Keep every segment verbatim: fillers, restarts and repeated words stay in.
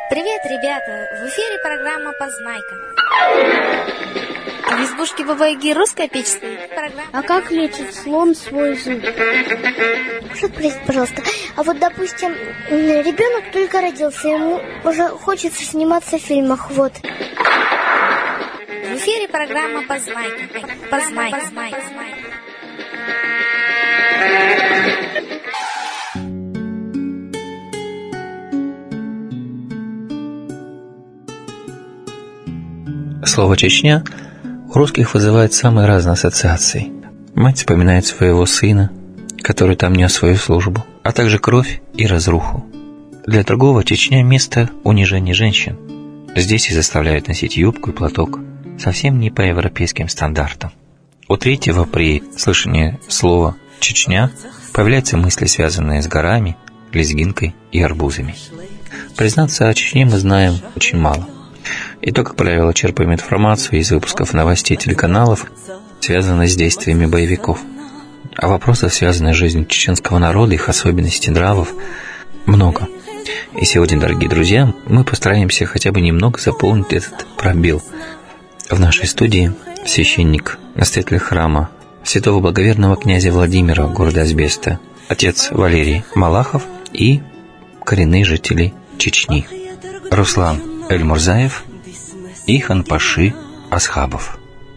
Привет, ребята! В эфире программа «Познайка». А в избушке Бабы-Яги русская печь стоит. Программа... А как лечит слон свой зуб? Простите, пожалуйста. А вот, допустим, ребенок только родился, ему уже хочется сниматься в фильмах, вот. В эфире программа «Познайка». Познайка. Познайка. Слово «Чечня» у русских вызывает самые разные ассоциации. Мать вспоминает своего сына, который там нес свою службу, а также кровь и разруху. Для другого Чечня – место унижения женщин. Здесь и заставляют носить юбку и платок, совсем не по европейским стандартам. У третьего при слышании слова «Чечня» появляются мысли, связанные с горами, лезгинкой и арбузами. Признаться, о Чечне мы знаем очень мало. И то, как правило, черпаем информацию из выпусков новостей телеканалов, связанных с действиями боевиков. А вопросов, связанных с жизнью чеченского народа, их особенностей, нравов, много. И сегодня, дорогие друзья, мы постараемся хотя бы немного заполнить этот пробел. В нашей студии священник, настоятель храма святого благоверного князя Владимира города Азбеста, отец Валерий Малахов и коренные жители Чечни Руслан Эльмурзаев и Ханпаши Асхабов.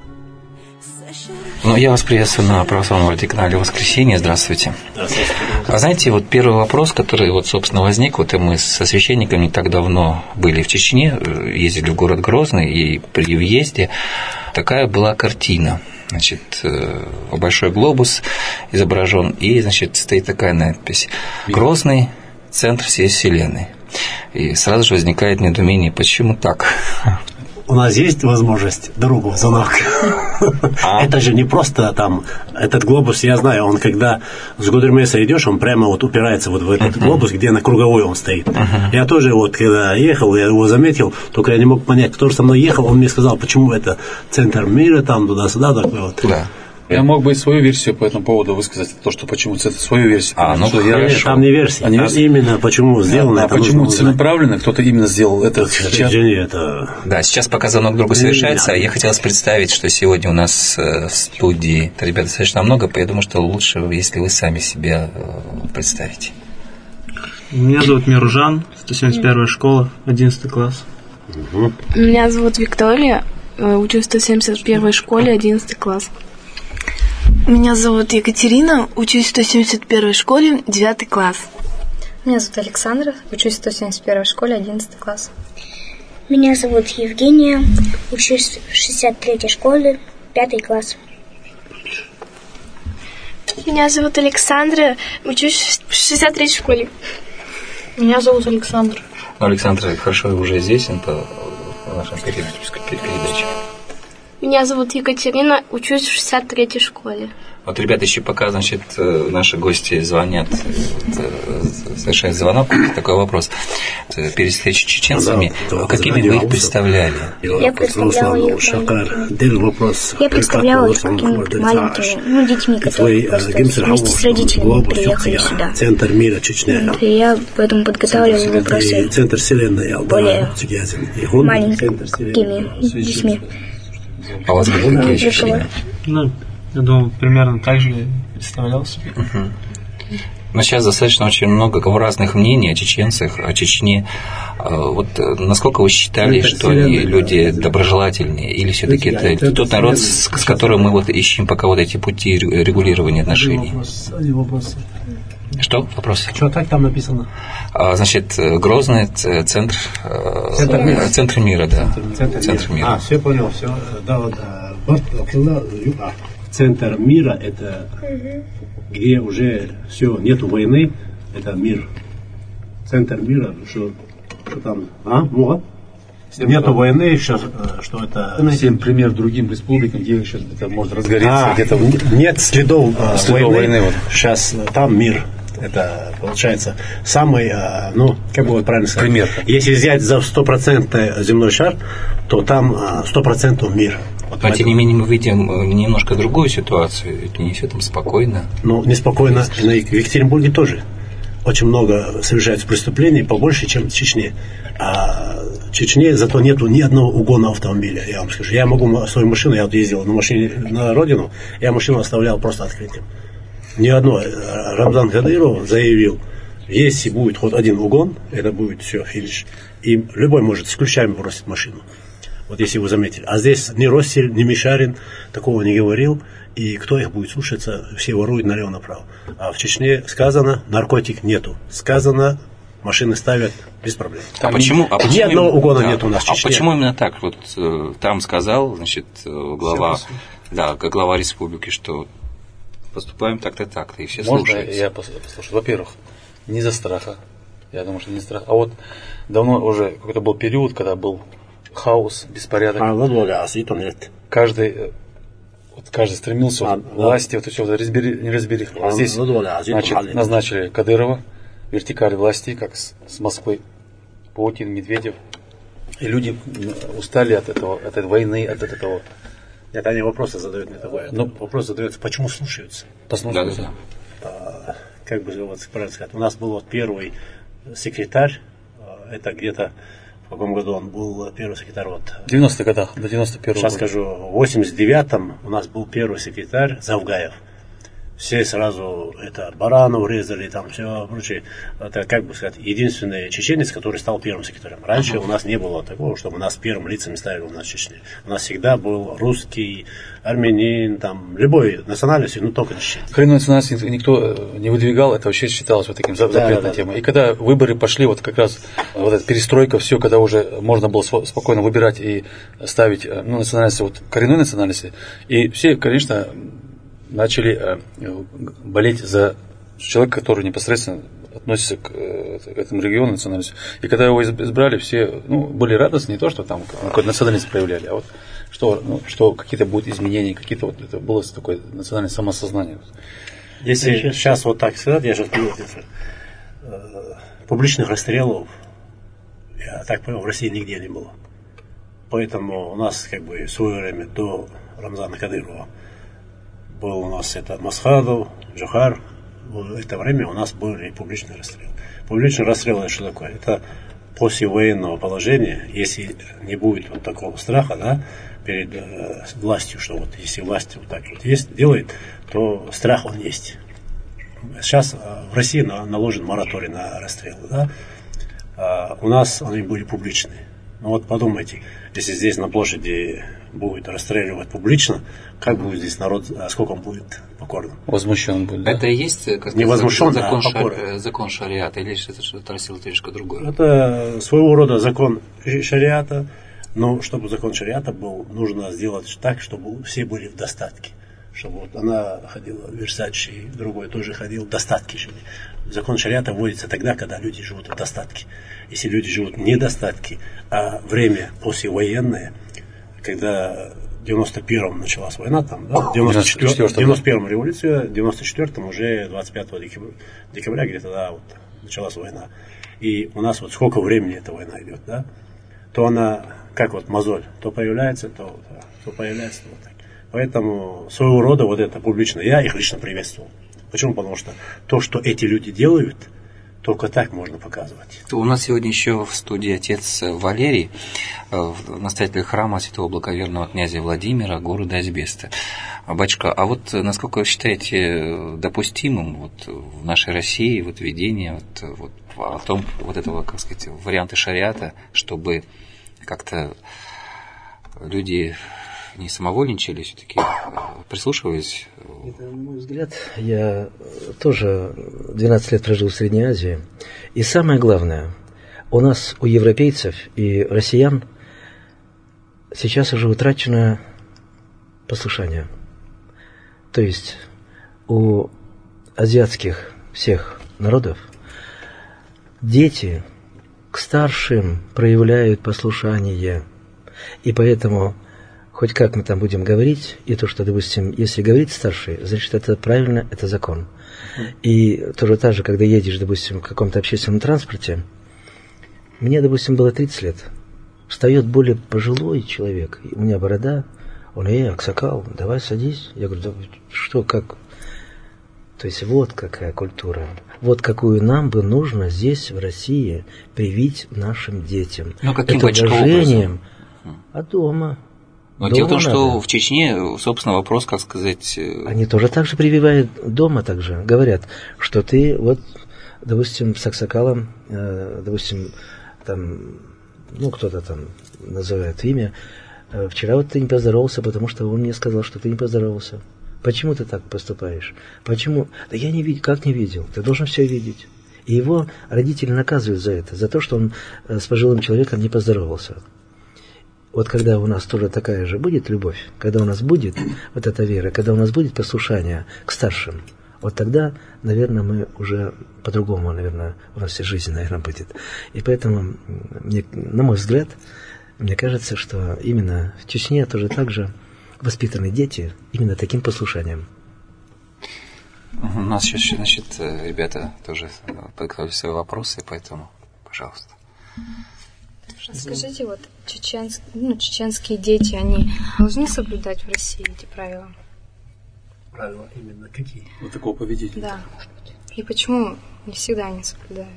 Ну, я вас приветствую на православном радиоканале «Воскресенье». Здравствуйте. Здравствуйте. А знаете, вот первый вопрос, который, вот, собственно, возник, вот и мы со священниками не так давно были в Чечне, ездили в город Грозный, и при въезде такая была картина. Значит, большой глобус изображен, и, значит, стоит такая надпись: «Грозный, центр всей вселенной». И сразу же возникает недоумение, почему так? У нас есть возможность другу в звонок. А? Это же не просто там, этот глобус, я знаю, он когда с Гудермеса идешь, он прямо вот упирается вот в этот uh-huh. глобус, где на круговой он стоит. Uh-huh. Я тоже вот, когда ехал, я его заметил, только я не мог понять, кто же со мной ехал, он мне сказал, почему это центр мира, там, туда-сюда, такой вот. Да. Я мог бы и свою версию по этому поводу высказать, то, что почему это свою версию. А, ну, я хорошо. Там не версия, а не версия? Именно почему сделано. А, а почему целенаправленно кто-то именно сделал это сейчас? Это... Да, сейчас пока звонок другу совершается, я хотел представить, что сегодня у нас в студии ребят достаточно много, я думаю, что лучше, если вы сами себя представите. Меня зовут Миружан, сто семьдесят первая школа, одиннадцатый класс. Угу. Меня зовут Виктория, учусь в сто семьдесят первой школе, одиннадцатый класс. Меня зовут Екатерина, учусь в сто семьдесят первой школе, девятый класс. Меня зовут Александра, учусь в сто семьдесят первой школе, одиннадцатый класс. Меня зовут Евгения, учусь в шестьдесят третьей школе, пятый класс. Меня зовут Александра, учусь в шестьдесят третьей школе. Меня зовут Александр. Ну, Александр хорошо уже известен по нашей передаче. Меня зовут Екатерина, учусь в шестьдесят третьей школе. Вот, ребята, еще пока, значит, наши гости звонят, совершают звонок, такой вопрос. Перед встречей с чеченцами, да, какими вы их представляли? Я представляла их Я представляла их какими-то маленькими, ну, детьми, которые просто вместе с родителями приехали сюда. Центр мира Чечня. И я поэтому подготавливала вопросы Центр вселенной, более маленькими детьми. А у вас были какие ощущения? Ну, я думаю, примерно так же я представлял себе. Uh-huh. Но сейчас достаточно очень много разных мнений о чеченцах, о Чечне. Вот насколько вы считали, это что они люди доброжелательнее, или все-таки это, это тот народ, с, с которым мы вот ищем пока вот эти пути регулирования отношений? Вопрос, один вопрос. Что? Вопрос? Что так там написано? А, значит, Грозный центр, центр мира, центр мира, да. Центр, центр мира. мира. А, все понял, все. Да, вот, центр мира это угу. где уже все, нету войны, это мир. Центр мира, что, что там, а, вот. Нету да. войны, сейчас, что это... Всем пример другим республикам, где сейчас это может разгореться. А, где-то... Нет следов, а, следов войны. войны вот. Сейчас там мир. Это получается самый, ну, как бы вот правильно сказать. Пример. Если взять за стопроцентный земной шар, то там сто процентов мир. Вот Но, тем не менее, мы видим немножко другую ситуацию. Это не все там спокойно. Ну, неспокойно. И в Екатеринбурге тоже. очень много совершается преступлений, побольше, чем в Чечне. А в Чечне зато нету ни одного угона автомобиля, я вам скажу. Я могу свою машину, я вот ездил на машине на родину, я машину оставлял просто открытым. Ни одно. Рамзан Кадыров заявил, если будет хоть один угон, это будет все, финиш. И любой может с ключами бросить машину. Вот если вы заметили. А здесь ни Россель, ни Мишарин такого не говорил. И кто их будет слушаться, все воруют налево-направо. А в Чечне сказано, наркотик нету. Сказано, машины ставят без проблем. А почему, а почему ни одного угона да, нет у нас в Чечне. А почему именно так? Вот там сказал, значит, глава, да, глава республики, что поступаем так-то так-то, и все Можно слушаются. Я послушаю? Во-первых, не за страха. Я думаю, что не за страха. А вот давно уже какой-то был период, когда был хаос, беспорядок. А, вот а света нет. Каждый, вот каждый стремился а, вот, власти, вот все, вот, разбери, не разбери. А здесь значит, назначили Кадырова, вертикаль власти, как с, с Москвы, Путин, Медведев. И люди устали от этого, от этой войны, от этого. Нет, они вопросы задают не такое. Ну, вопрос задается, почему слушаются? Послушаются. Да, да, да. Как бы вот, правильно сказать, у нас был вот первый секретарь, это где-то в каком году он был первый секретарь? Вот, в девяностых годах, до девяносто первого Сейчас года. скажу, в восемьдесят девятом у нас был первый секретарь Завгаев. Все сразу это Баранов резали, там все прочее. Это, как бы сказать, единственный чеченец, который стал первым секретарем. Раньше uh-huh. у нас не было такого, чтобы нас первым лицами ставили у нас в Чечне. У нас всегда был русский, армянин, там, любой национальности, но только чеченец. Коренную национальность никто не выдвигал, это вообще считалось вот таким запретной да, да, темой. Да. И когда выборы пошли, вот как раз вот эта перестройка, все, когда уже можно было спокойно выбирать и ставить ну, национальности, вот коренной национальности, и все, конечно, начали болеть за человека, который непосредственно относится к этому региону национальности. И когда его избрали, все ну, были радостны, не то, что там какую-то национальность проявляли, а вот что, ну, что какие-то будут изменения, какие-то вот это было такое национальное самосознание. Если сейчас, сейчас вот так сказать, я же говорю, э, публичных расстрелов, я так понял, в России нигде не было. Поэтому у нас как бы в свое время до Рамзана Кадырова был у нас это Масхадов, Джохар. В это время у нас были публичные расстрелы. Публичный расстрел это что такое? Это после военного положения, если не будет вот такого страха, да, перед э, властью, что вот если власть вот так вот есть, делает, то страх он есть. Сейчас э, в России на, наложен мораторий на расстрелы, да. А у нас они были публичные. Ну вот подумайте, если здесь на площади будет расстреливать публично, как будет здесь народ, сколько он будет покорным? Возмущен будет, да? Это и есть как не возмущен, закон, а шар, закон шариата, или это что-то рассел трішки другое? Это своего рода закон шариата, но чтобы закон шариата был, нужно сделать так, чтобы все были в достатке. Чтобы вот она ходила в Версаче, другой тоже ходил в достатке жили. Закон шариата вводится тогда, когда люди живут в достатке. Если люди живут в недостатке, а время послевоенное, когда в девяносто первом началась война, там, да, в девяносто первом революция, в девяносто четвёртом уже двадцать пятого декабря где-то да, вот, началась война. И у нас вот сколько времени эта война идет, да, то она как вот мозоль, то появляется, то, то появляется, то вот так. Поэтому своего рода вот это публично, я их лично приветствовал. Почему? Потому что то, что эти люди делают, только так можно показывать. У нас сегодня еще в студии отец Валерий, настоятель храма святого благоверного князя Владимира, города Азбеста. Батюшка, а вот насколько вы считаете допустимым вот в нашей России вот введение вот, вот, о том, вот этого, как сказать, варианта шариата, чтобы как-то люди не самовольничали, все-таки прислушивались? Это мой взгляд. Я тоже двенадцать лет прожил в Средней Азии. И самое главное, у нас, у европейцев и россиян, сейчас уже утрачено послушание. То есть у азиатских всех народов дети к старшим проявляют послушание. И поэтому хоть как мы там будем говорить, и то, что, допустим, если говорит старший, значит, это правильно, это закон. Uh-huh. И тоже так же, когда едешь, допустим, в каком-то общественном транспорте, мне, допустим, было тридцать лет, встает более пожилой человек, у меня борода, он, эй, Аксакал, давай садись. Я говорю, да что, как? То есть вот какая культура. Вот какую нам бы нужно здесь, в России, привить нашим детям. Ну, каким это уважением, а дома. Но дело в том, что в Чечне, собственно, вопрос, как сказать... Они тоже так же прививают дома, также говорят, что ты вот, допустим, с аксакалом, допустим, там, ну, кто-то там называет имя, вчера вот ты не поздоровался, потому что он мне сказал, что ты не поздоровался. Почему ты так поступаешь? Почему? Да я не видел. Как не видел? Ты должен все видеть. И его родители наказывают за это, за то, что он с пожилым человеком не поздоровался. Вот когда у нас тоже такая же будет любовь, когда у нас будет вот эта вера, когда у нас будет послушание к старшим, вот тогда, наверное, мы уже по-другому, наверное, у нас вся жизнь, наверное, будет. И поэтому, мне, на мой взгляд, мне кажется, что именно в Чечне тоже так же воспитаны дети именно таким послушанием. У нас сейчас, значит, ребята тоже подготовили свои вопросы, поэтому, пожалуйста. Скажите, вот чеченс... ну, чеченские дети, они должны соблюдать в России эти правила? Правила именно какие? Вот такого поведения. Да. И почему не всегда они соблюдают?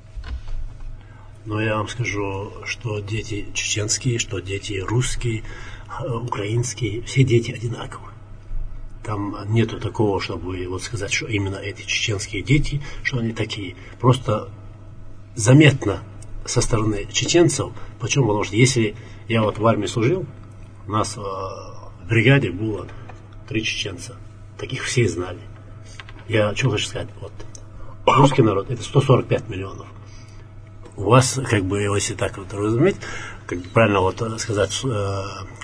Но я вам скажу, что дети чеченские, что дети русские, украинские, все дети одинаковы. Там нету такого, чтобы вот сказать, что именно эти чеченские дети, что они такие. Просто заметно со стороны чеченцев. Почему? Потому что если я вот в армии служил, у нас в бригаде было три чеченца. Таких все знали. Я что хочу сказать? Вот, русский народ это сто сорок пять миллионов. У вас, как бы, если так вот разуметь, как правильно вот сказать, э,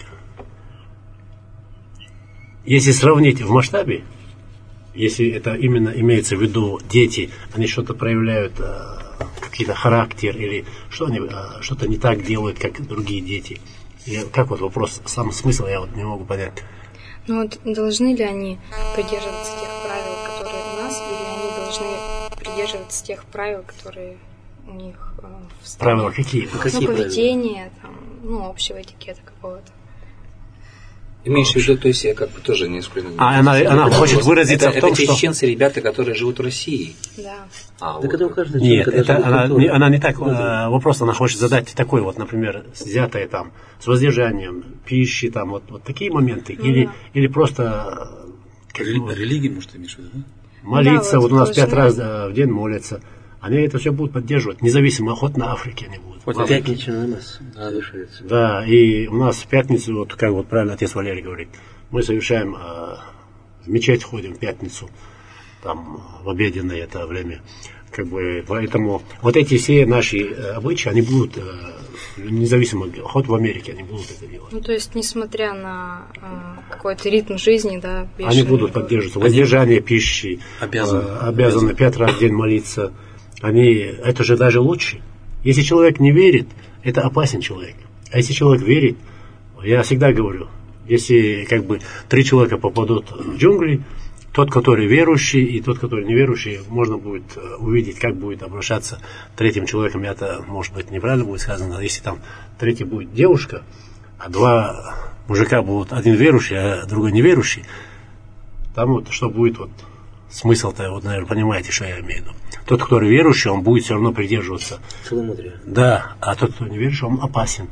если сравнить в масштабе, если это именно имеется в виду дети, они что-то проявляют, э, какие-то характер или что они, э, что-то не так делают, как другие дети. И как вот вопрос, сам смысл я вот не могу понять. Ну вот должны ли они придерживаться тех правил, которые у нас, или они должны придерживаться тех правил, которые у них э, в стране? Правила какие? Ну, какие поведение, там, ну, общего этикета какого-то. Имеешь в виду, то есть я как бы тоже не скажу. А она, она хочет выразиться это, в том, это что... чеченцы, ребята, которые живут в России. Да. А, да, вот. когда Нет, это она, не, она не так. Э, вопрос она хочет задать такой вот, например, взятое там, с воздержанием пищи, там, вот, вот такие моменты. Ну, или, да. или просто... Как, Рели- религии, может, имеешь в виду, да? Молиться, да, вот, вот у нас должны... пять раз в день молятся. Они это все будут поддерживать, независимо, хоть на Африке они будут. Вот пятничный намаз совершается. Да, и у нас в пятницу, вот как вот правильно отец Валерий говорит, мы совершаем, э, в мечеть ходим в пятницу, там в обеденное это время. Как бы, поэтому вот эти все наши обычаи, они будут, э, независимо, хоть в Америке они будут это делать. Ну, то есть, несмотря на э, какой-то ритм жизни, да, бешеный, они будут поддерживаться. Воздержание пищи, обязаны, э, обязаны пять раз в день молиться. Они, это же даже лучше. Если человек не верит, это опасен человек. А если человек верит, я всегда говорю, если как бы три человека попадут в джунгли, тот, который верующий, и тот, который неверующий, можно будет увидеть, как будет обращаться третьим человеком. Это, может быть, неправильно будет сказано, но если там третий будет девушка, а два мужика будут, один верующий, а другой неверующий, там вот что будет, вот смысл-то, вот, наверное, понимаете, что я имею в виду. Тот, который верующий, он будет все равно придерживаться. Целомудрие. Да, а тот, кто неверующий, он опасен.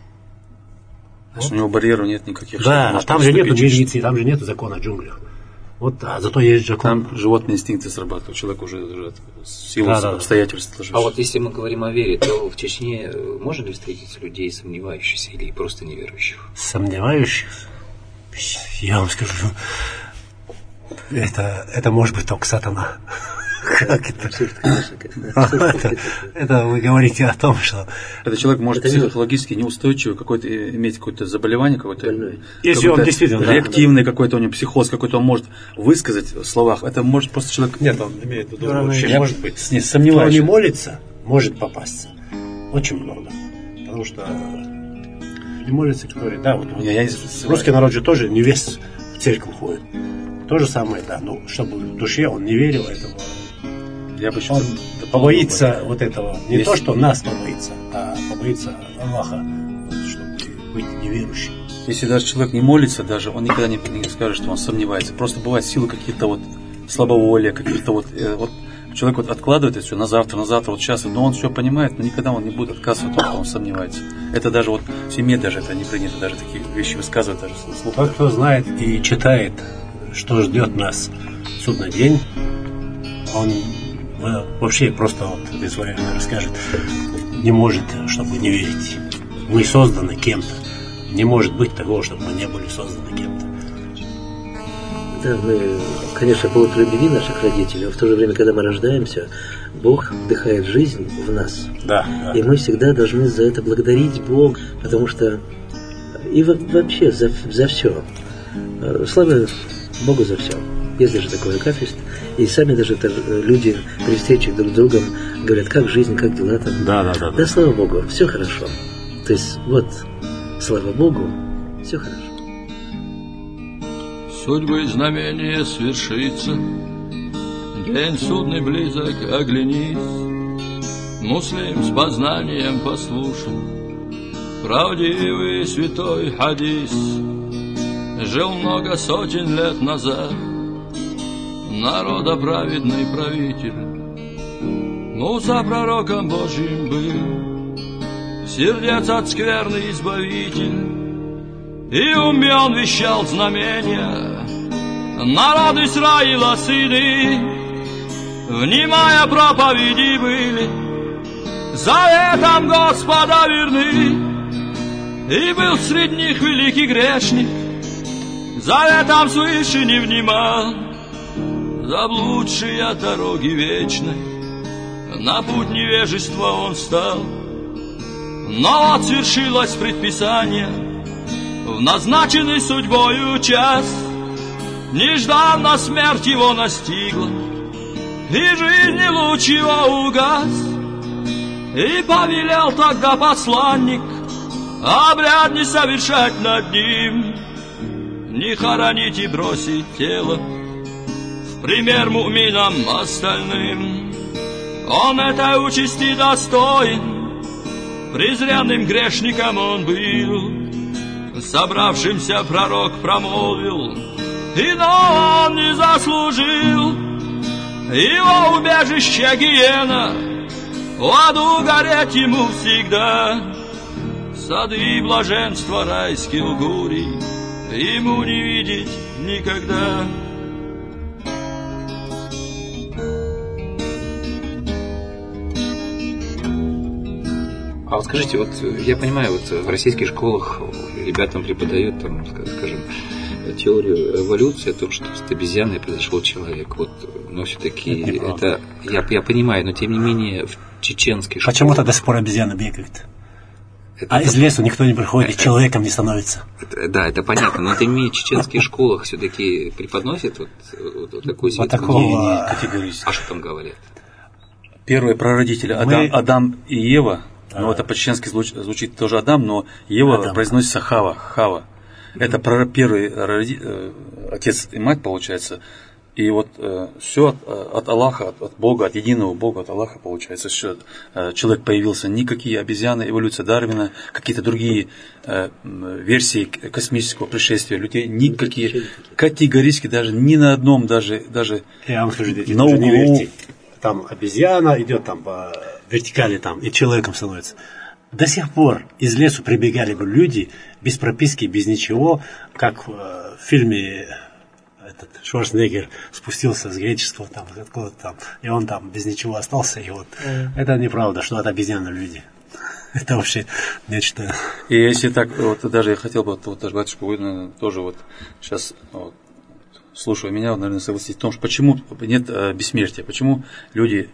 Вот. У него барьеров нет никаких. Да, там же нету милиции, там же нету закона в джунглях. Вот, а зато есть закон. Там животные инстинкты срабатывают, человек уже, уже в силу да, да, обстоятельств. Да. А вот если мы говорим о вере, то в Чечне можно ли встретить людей сомневающихся или просто неверующих? Сомневающихся? Я вам скажу, это, это может быть только сатана. Как это? это? Это вы говорите о том, что... Этот человек может психологически неустойчивый, какой-то, иметь какое-то заболевание, какое-то... Если он действительно... Реактивный какой-то у него психоз, какой-то он может высказать в словах. Это может просто человек... Нет, он имеет в виду... Вообще, может быть, кто не молится, может попасться. Очень много. Потому что не молится, который... Да, вот русский народ же тоже не весь в церковь ходит. То же самое, да. Но чтобы в душе он не верил этого... Я бы он побоится вот этого, не Если... то, что нас побоится, а побоится Аллаха, чтобы быть неверующим. Если даже человек не молится, даже он никогда не, не скажет, что он сомневается. Просто бывают силы какие-то вот слабоволия, какие-то вот, вот человек вот откладывает это все на завтра, на завтра, вот сейчас, но он все понимает, но никогда он не будет отказывать, потому что он сомневается. Это даже вот в семье даже это не принято, даже такие вещи высказывать, даже слух. Тот, кто знает и читает, что ждет нас в судный день, он вообще просто вот без варианта расскажет, не может, чтобы не верить. Мы созданы кем-то. Не может быть такого, чтобы мы не были созданы кем-то. Да, мы, конечно, плод-любви наших родителей, но в то же время, когда мы рождаемся, Бог вдыхает жизнь в нас. Да, да. И мы всегда должны за это благодарить Бога, потому что и вообще за, за все. Слава Богу за все. Есть даже такое кафест. И сами даже люди при встрече друг с другом говорят, как жизнь, как дела там. Да, да, да. Да, слава Богу, все хорошо. То есть вот, слава Богу, все хорошо. Судьбы знамение свершится, день судный близок, оглянись. Муслим с познанием послушен, правдивый святой хадис. Жил много сотен лет назад народа праведный правитель. Муса пророком Божьим был, сердец от скверны избавитель. И умен вещал знамения, народ Израиля сыны, внимая проповеди были, заветом Господа верны. И был среди них великий грешник, заветом свыше не внимал, заблудший от дороги вечной, на путь невежества он стал. Но вот свершилось предписание в назначенный судьбою час, нежданно смерть его настигла, и жизни луч его угас. И повелел тогда посланник обряд не совершать над ним, не хоронить и бросить тело в пример муминам остальным. Он этой участи достоин, презренным грешником он был. Собравшимся пророк промолвил, иного он не заслужил. Его убежище гиена, в аду гореть ему всегда. Сады блаженства райских гурий ему не видеть никогда. А вот скажите, вот я понимаю, вот в российских школах ребятам преподают, там, скажем, теорию эволюции, о том, что с обезьяной произошел человек. Вот, но все-таки это, это я, я понимаю, но тем не менее в чеченских школах. Почему-то до сих пор обезьяны бегают. Это, а это, из лесу никто не приходит, это, и человеком не становится. Это, да, это понятно, но тем не менее в чеченских школах все-таки преподносят вот, вот, вот такой свет. Такого... категорически. А что там говорят? Первые прародители Адам, Мы... Адам и Ева. Ну, это по-чеченски звучит, звучит тоже Адам, но Ева Адам. Произносится Хава. Хава. Mm-hmm. Это первый роди, отец и мать, получается. И вот э, все от, от Аллаха, от, от Бога, от единого Бога, от Аллаха, получается, все. Э, человек появился. Никакие обезьяны, эволюция Дарвина, какие-то другие э, версии космического пришествия людей, никакие, категорически даже ни на одном, даже, даже Я вам скажу, дети, на углу. Не верьте. Там обезьяна идет там по вертикали там, и человеком становится. До сих пор из лесу прибегали бы люди без прописки, без ничего, как в фильме этот Шварценеггер спустился с греческого там, откуда-то там, и он там без ничего остался, и вот mm. это неправда, что от обезьяны люди. Это вообще нечто. И если так, вот даже я хотел бы, вот даже батюшка, вы, наверное, тоже вот сейчас вот, слушая меня, наверное, согласитесь в том, что почему нет бессмертия, почему люди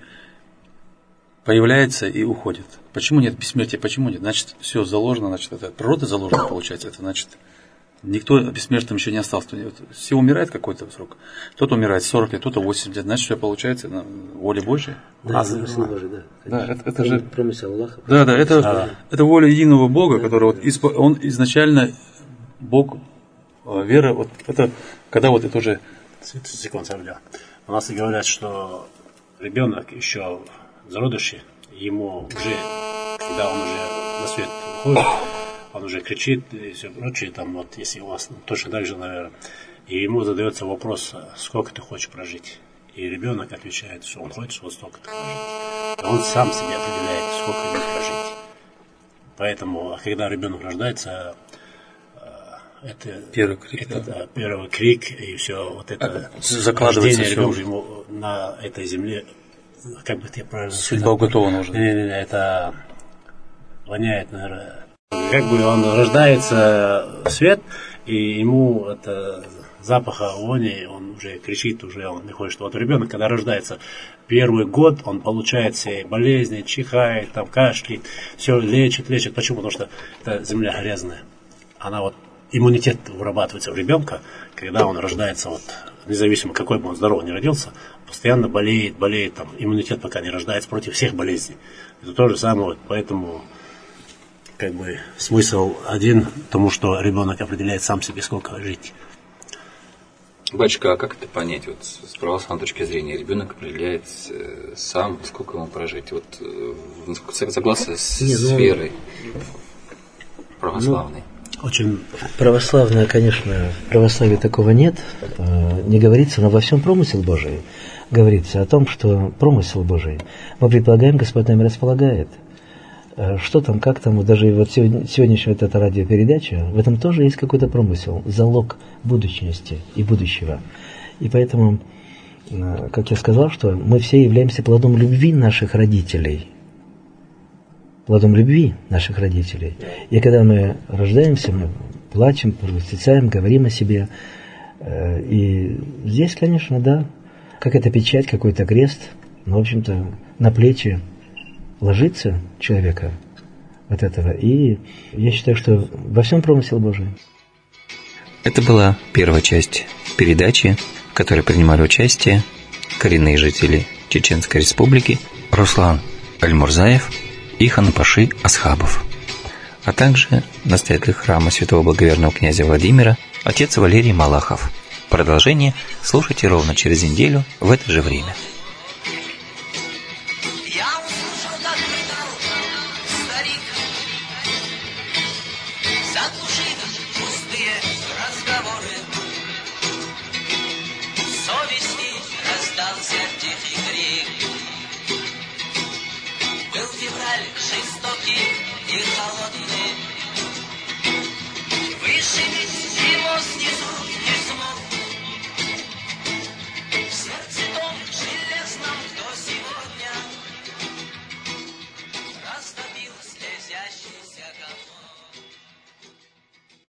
появляются и уходят. Почему нет бессмертия, почему нет? Значит, все заложено, значит, это природа заложена, получается, это значит, никто бессмертным еще не остался. Все умирает какой-то срок. Кто-то умирает сорок лет, кто-то восемьдесят лет, значит, все получается на воле Божьей. Да, замысел Божий, да. Да, это, это же... Промысел Аллаха. Да, да, это, да. Это воля единого Бога, да, который да. Вот, он изначально, Бог, вера, вот это, когда вот это уже... Секунду, у нас говорят, что ребенок еще зародыши, ему уже, когда он уже на свет выходит, он уже кричит и все прочее, там вот, если у вас ну, точно так же, наверное, и ему задается вопрос, сколько ты хочешь прожить. И ребенок отвечает, что он хочет вот столько-то прожить. Он сам себе определяет, сколько ему прожить. Поэтому, когда ребенок рождается, это первый крик, это, да. Да, первый крик и все вот это закладывается ребенка ему на этой земле, как бы тебе правильно сказать? Судьба уготована уже. Не, не, не, это воняет, наверное. Как бы он рождается в свет, и ему это запаха вони, он уже кричит, уже он не хочет. Вот ребенок, когда рождается первый год, он получает все болезни, чихает, там кашляет, все лечит, лечит. Почему? Потому что это земля грязная. Она вот, иммунитет вырабатывается в ребенка, когда он рождается, вот, независимо какой бы он здоровый не родился, постоянно болеет, болеет, там, иммунитет пока не рождается против всех болезней. Это то же самое, вот, поэтому как бы смысл один, тому, что ребенок определяет сам себе, сколько жить. Батюшка, а как это понять? Вот с православной точки зрения ребенок определяет э, сам, сколько ему прожить. Вот э, согласно с, Не, ну, с верой православной. Ну, очень православная, конечно, в православии такого нет. Э, не говорится, но во всем промысел Божий говорится о том, что промысел Божий, мы предполагаем, Господь нами располагает. Что там, как там, даже вот сегодня, сегодняшняя вот эта радиопередача, в этом тоже есть какой-то промысел, залог будущности и будущего. И поэтому, как я сказал, что мы все являемся плодом любви наших родителей. Плодом любви наших родителей. И когда мы рождаемся, мы плачем, восклицаем, говорим о себе. И здесь, конечно, да, как эта печать, какой-то крест, но, в общем-то, на плечи ложится человека от этого. И я считаю, что во всем промысел Божий. Это была первая часть передачи, в которой принимали участие коренные жители Чеченской Республики Руслан Аль-Мурзаев и Ханпаши Асхабов, а также настоятель храма святого благоверного князя Владимира отец Валерий Малахов. Продолжение слушайте ровно через неделю в это же время. Выше снизу